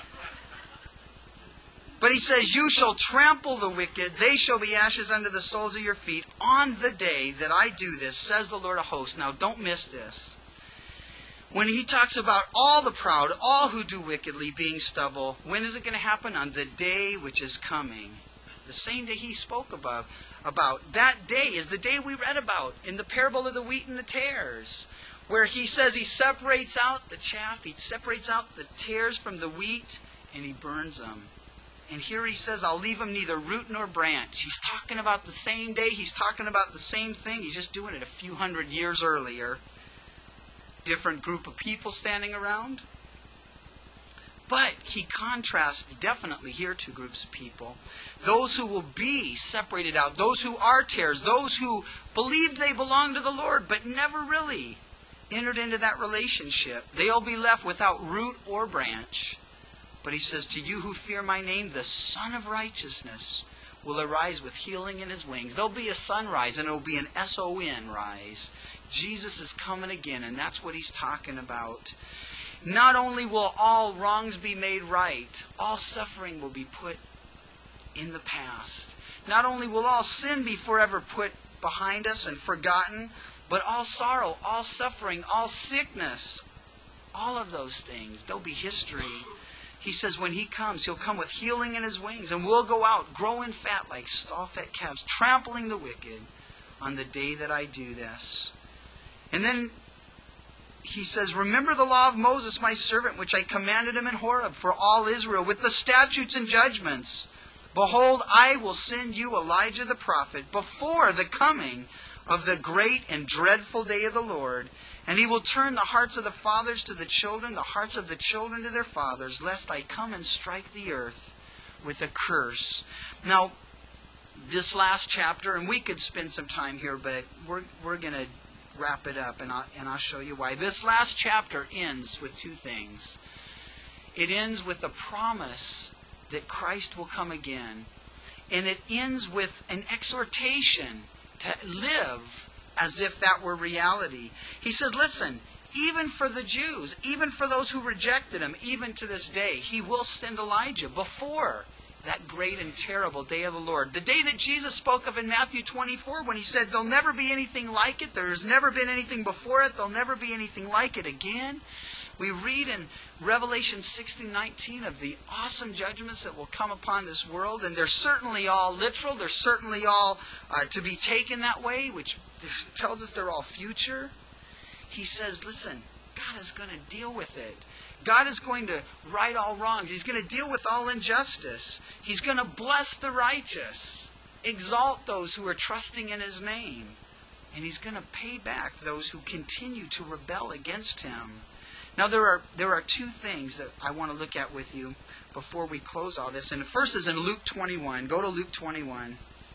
But he says, you shall trample the wicked, they shall be ashes under the soles of your feet on the day that I do this, says the Lord of hosts. Now don't miss this. When he talks about all the proud, all who do wickedly being stubble, when is it going to happen? On the day which is coming. The same day he spoke about. about. That day is the day we read about in the parable of the wheat and the tares, where he says he separates out the chaff, he separates out the tares from the wheat, and he burns them. And here he says, I'll leave them neither root nor branch. He's talking about the same day. He's talking about the same thing. He's just doing it a few hundred years earlier. Different group of people standing around. But he contrasts definitely here two groups of people. Those who will be separated out. Those who are tares. Those who believe they belong to the Lord but never really entered into that relationship. They'll be left without root or branch. But he says, to you who fear my name, the Son of Righteousness will arise with healing in his wings. There'll be a sunrise, and it'll be an S O N rise. Jesus is coming again, and that's what he's talking about. Not only will all wrongs be made right, all suffering will be put in the past. Not only will all sin be forever put behind us and forgotten, but all sorrow, all suffering, all sickness, all of those things, they'll be history. He says when he comes, he'll come with healing in his wings, and we'll go out growing fat like stall-fed calves, trampling the wicked on the day that I do this. And then he says, remember the law of Moses, my servant, which I commanded him in Horeb for all Israel, with the statutes and judgments. Behold, I will send you Elijah the prophet before the coming of the great and dreadful day of the Lord. And he will turn the hearts of the fathers to the children, the hearts of the children to their fathers, lest I come and strike the earth with a curse. Now, this last chapter, and we could spend some time here, but we're we're going to wrap it up, and I'll, and I'll show you why. This last chapter ends with two things. It ends with a promise that Christ will come again, and it ends with an exhortation to live as if that were reality. He said, listen, even for the Jews, even for those who rejected him, even to this day, he will send Elijah before that great and terrible day of the Lord. The day that Jesus spoke of in Matthew twenty-four when he said, there'll never be anything like it. There's never been anything before it. There'll never be anything like it again. We read in Revelation sixteen nineteen of the awesome judgments that will come upon this world. And they're certainly all literal. They're certainly all uh, to be taken that way, which tells us they're all future. He says, listen, God is going to deal with it. God is going to right all wrongs. He's going to deal with all injustice. He's going to bless the righteous, exalt those who are trusting in his name. And he's going to pay back those who continue to rebel against him. Now there are there are two things that I want to look at with you before we close all this. And the first is in Luke twenty-one. Go to Luke twenty-one.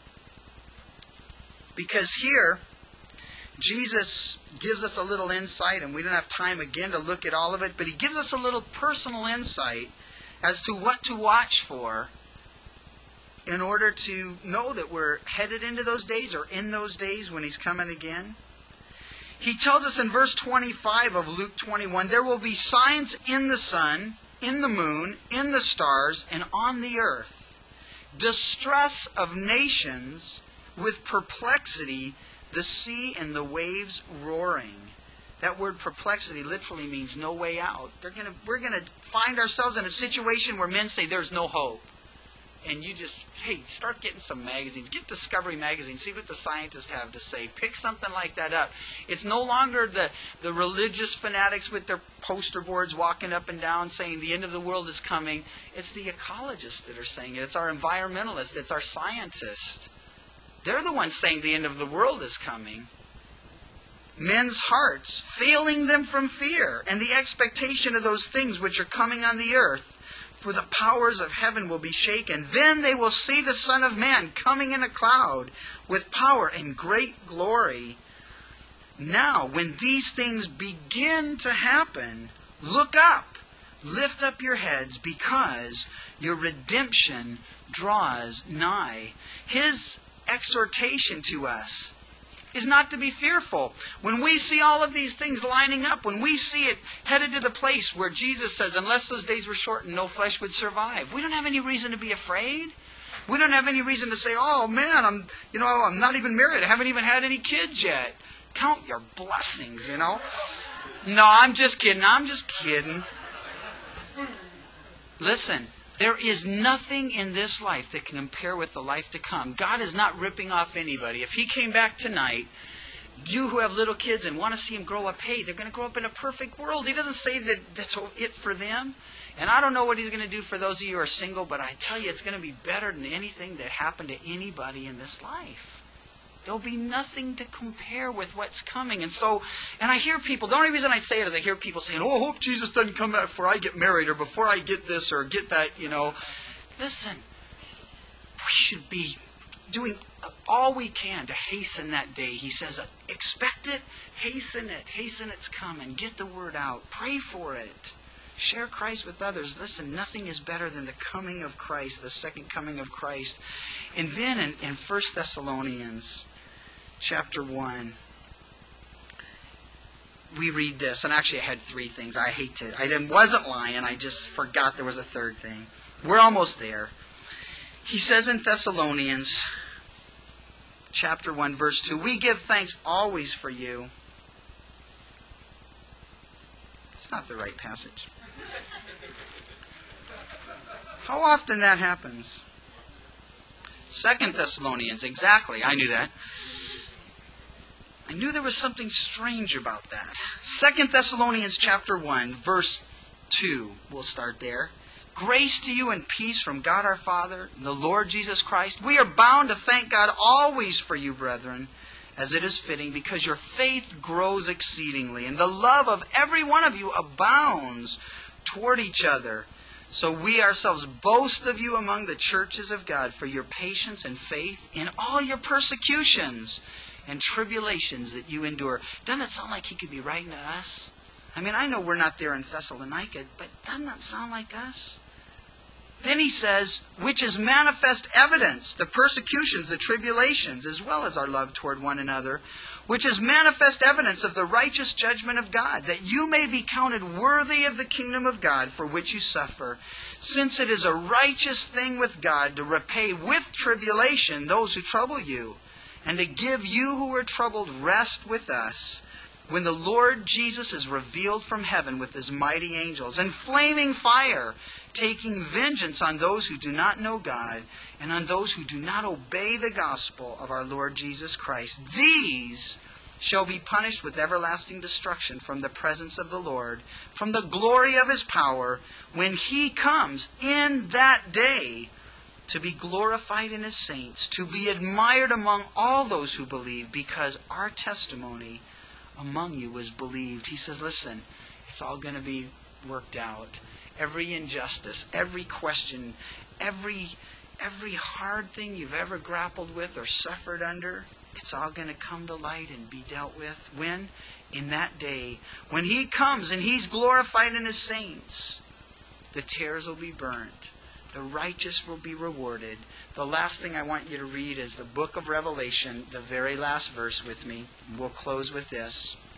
Because here, Jesus gives us a little insight, and we don't have time again to look at all of it, but he gives us a little personal insight as to what to watch for in order to know that we're headed into those days or in those days when he's coming again. He tells us in verse twenty-five of Luke twenty-one, there will be signs in the sun, in the moon, in the stars, and on the earth. Distress of nations with perplexity, the sea and the waves roaring. That word perplexity literally means no way out. They're gonna, we're going to find ourselves in a situation where men say there's no hope. And you just, hey, start getting some magazines. Get Discovery Magazine. See what the scientists have to say. Pick something like that up. It's no longer the, the religious fanatics with their poster boards walking up and down saying the end of the world is coming. It's the ecologists that are saying it. It's our environmentalists. It's our scientists. They're the ones saying the end of the world is coming. Men's hearts, failing them from fear and the expectation of those things which are coming on the earth. For the powers of heaven will be shaken. Then they will see the Son of Man coming in a cloud with power and great glory. Now, when these things begin to happen, look up, lift up your heads, because your redemption draws nigh. His exhortation to us is not to be fearful. When we see all of these things lining up, when we see it headed to the place where Jesus says, unless those days were shortened, no flesh would survive. We don't have any reason to be afraid. We don't have any reason to say, oh man, I'm, you know, I'm not even married. I haven't even had any kids yet. Count your blessings, you know. No, I'm just kidding. I'm just kidding. Listen. There is nothing in this life that can compare with the life to come. God is not ripping off anybody. If He came back tonight, you who have little kids and want to see them grow up, hey, they're going to grow up in a perfect world. He doesn't say that that's it for them. And I don't know what He's going to do for those of you who are single, but I tell you, it's going to be better than anything that happened to anybody in this life. There'll be nothing to compare with what's coming. And so, and I hear people, the only reason I say it is I hear people saying, oh, I hope Jesus doesn't come back before I get married or before I get this or get that, you know. Listen, we should be doing all we can to hasten that day. He says, expect it, hasten it, hasten its coming, get the word out, pray for it. Share Christ with others. Listen, nothing is better than the coming of Christ, the second coming of Christ. And then in, in First Thessalonians chapter one, we read this. And actually I had three things. I hate to, I didn't, wasn't lying. I just forgot there was a third thing. We're almost there. He says in Thessalonians chapter one, verse two, we give thanks always for you. It's not the right passage. How often that happens? Second Thessalonians, exactly. I knew that. I knew there was something strange about that. Second Thessalonians chapter one, verse two. We'll start there. Grace to you and peace from God our Father and the Lord Jesus Christ. We are bound to thank God always for you, brethren, as it is fitting, because your faith grows exceedingly, and the love of every one of you abounds toward each other. So we ourselves boast of you among the churches of God for your patience and faith in all your persecutions and tribulations that you endure. Doesn't it sound like he could be writing to us? I mean, I know we're not there in Thessalonica, but doesn't that sound like us? Then he says, which is manifest evidence, the persecutions, the tribulations, as well as our love toward one another, which is manifest evidence of the righteous judgment of God, that you may be counted worthy of the kingdom of God for which you suffer, since it is a righteous thing with God to repay with tribulation those who trouble you, and to give you who are troubled rest with us, when the Lord Jesus is revealed from heaven with His mighty angels, and flaming fire, taking vengeance on those who do not know God, and on those who do not obey the gospel of our Lord Jesus Christ. These shall be punished with everlasting destruction from the presence of the Lord, from the glory of His power, when He comes in that day to be glorified in His saints, to be admired among all those who believe, because our testimony among you was believed. He says, listen, it's all going to be worked out. Every injustice, every question, every every hard thing you've ever grappled with or suffered under, it's all going to come to light and be dealt with. When? In that day. When He comes and He's glorified in His saints, the tares will be burnt. The righteous will be rewarded. The last thing I want you to read is the book of Revelation, the very last verse with me. We'll close with this.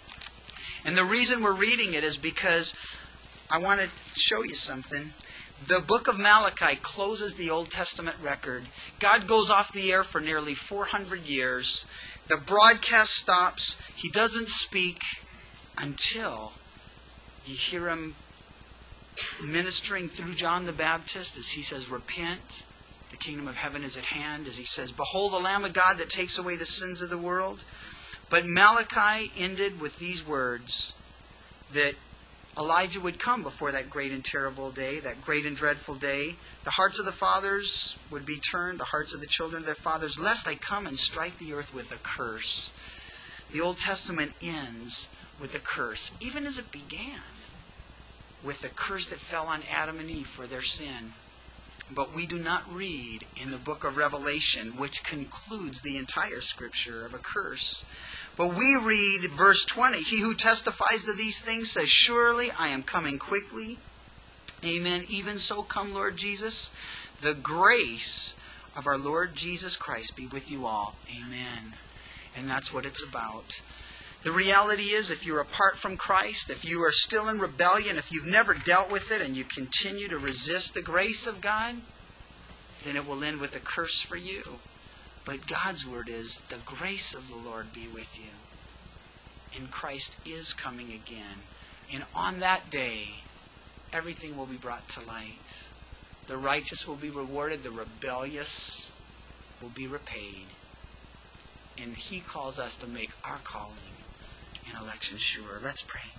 And the reason we're reading it is because I want to show you something. The book of Malachi closes the Old Testament record. God goes off the air for nearly four hundred years. The broadcast stops. He doesn't speak until you hear him ministering through John the Baptist as he says, repent, the kingdom of heaven is at hand. As he says, behold the Lamb of God that takes away the sins of the world. But Malachi ended with these words, that Elijah would come before that great and terrible day, that great and dreadful day. The hearts of the fathers would be turned, the hearts of the children of their fathers, lest I come and strike the earth with a curse. The Old Testament ends with a curse, even as it began, with the curse that fell on Adam and Eve for their sin. But we do not read in the book of Revelation, which concludes the entire Scripture, of a curse. But we read verse twenty, he who testifies to these things says, surely I am coming quickly. Amen. Even so come, Lord Jesus. The grace of our Lord Jesus Christ be with you all. Amen. And that's what it's about. The reality is, if you're apart from Christ, if you are still in rebellion, if you've never dealt with it and you continue to resist the grace of God, then it will end with a curse for you. But God's word is, the grace of the Lord be with you. And Christ is coming again. And on that day, everything will be brought to light. The righteous will be rewarded. The rebellious will be repaid. And He calls us to make our calling and election sure. Let's pray.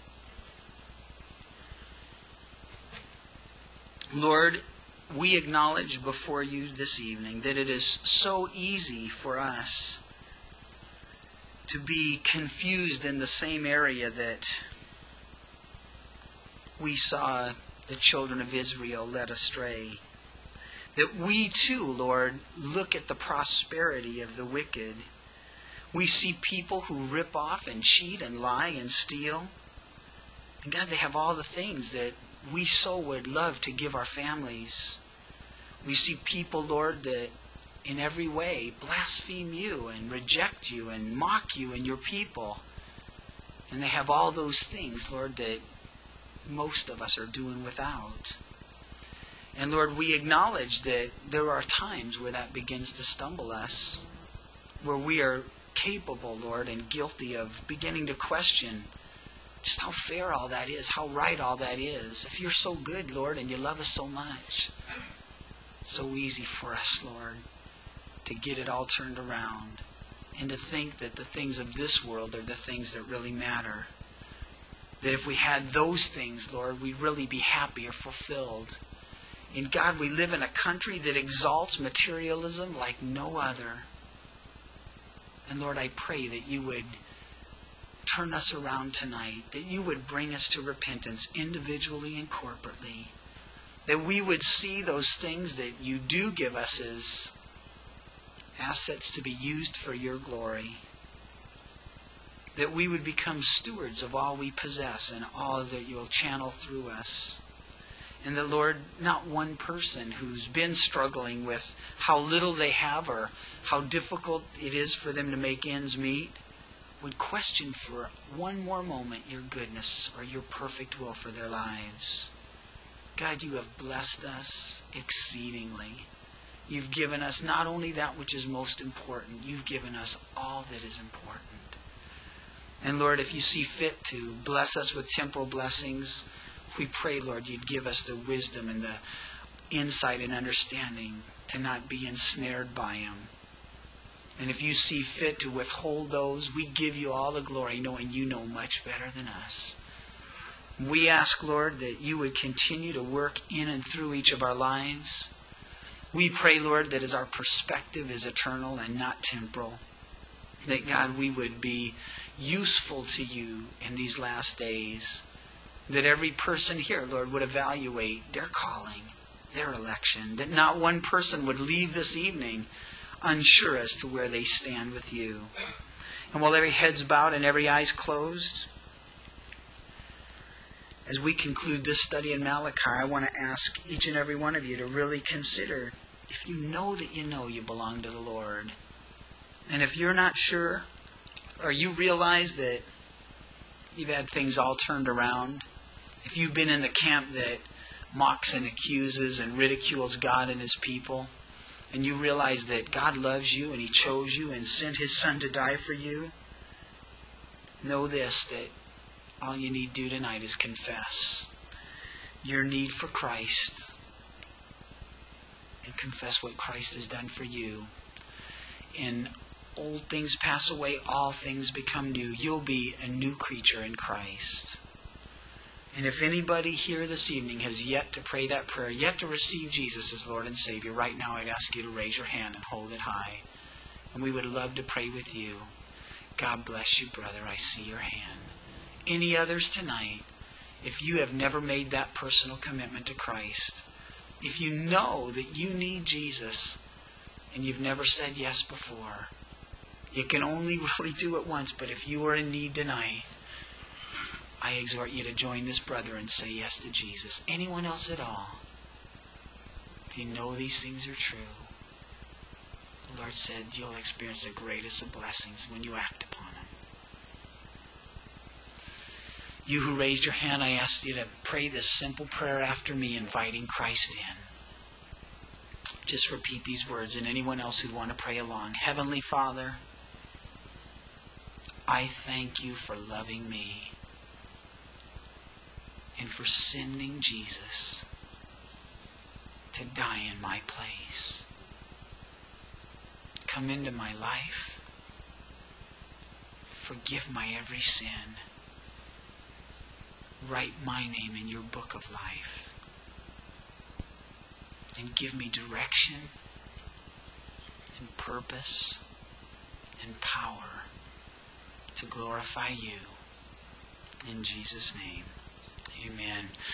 Lord, we acknowledge before you this evening that it is so easy for us to be confused in the same area that we saw the children of Israel led astray. That we too, Lord, look at the prosperity of the wicked. We see people who rip off and cheat and lie and steal. And God, they have all the things that we so would love to give our families. We see people, Lord, that in every way blaspheme you and reject you and mock you and your people. And they have all those things, Lord, that most of us are doing without. And Lord, we acknowledge that there are times where that begins to stumble us, where we are capable, Lord, and guilty of beginning to question just how fair all that is, how right all that is. If you're so good, Lord, and you love us so much, it's so easy for us, Lord, to get it all turned around and to think that the things of this world are the things that really matter. That if we had those things, Lord, we'd really be happy or fulfilled. And God, we live in a country that exalts materialism like no other. And Lord, I pray that you would turn us around tonight, that you would bring us to repentance individually and corporately, that we would see those things that you do give us as assets to be used for your glory, that we would become stewards of all we possess and all that you'll channel through us. And that, Lord, not one person who's been struggling with how little they have or how difficult it is for them to make ends meet would question for one more moment your goodness or your perfect will for their lives. God, you have blessed us exceedingly. You've given us not only that which is most important, you've given us all that is important. And Lord, if you see fit to bless us with temporal blessings, we pray, Lord, you'd give us the wisdom and the insight and understanding to not be ensnared by them. And if you see fit to withhold those, we give you all the glory, knowing you know much better than us. We ask, Lord, that you would continue to work in and through each of our lives. We pray, Lord, that as our perspective is eternal and not temporal, that, God, we would be useful to you in these last days. That every person here, Lord, would evaluate their calling, their election. That not one person would leave this evening unsure as to where they stand with you. And while every head's bowed and every eye's closed, as we conclude this study in Malachi, I want to ask each and every one of you to really consider, if you know that you know you belong to the Lord, and if you're not sure, or you realize that you've had things all turned around, if you've been in the camp that mocks and accuses and ridicules God and His people, and you realize that God loves you and He chose you and sent His Son to die for you, know this, that all you need to do tonight is confess your need for Christ and confess what Christ has done for you. And old things pass away, all things become new. You'll be a new creature in Christ. And if anybody here this evening has yet to pray that prayer, yet to receive Jesus as Lord and Savior, right now I'd ask you to raise your hand and hold it high. And we would love to pray with you. God bless you, brother. I see your hand. Any others tonight, if you have never made that personal commitment to Christ, if you know that you need Jesus and you've never said yes before, you can only really do it once, but if you are in need tonight, I exhort you to join this brother and say yes to Jesus. Anyone else at all? If you know these things are true, the Lord said you'll experience the greatest of blessings when you act upon them. You who raised your hand, I ask you to pray this simple prayer after me, inviting Christ in. Just repeat these words, and anyone else who'd want to pray along. Heavenly Father, I thank you for loving me and for sending Jesus to die in my place. Come into my life. Forgive my every sin. Write my name in your book of life. And give me direction and purpose and power to glorify you. In Jesus' name, amen.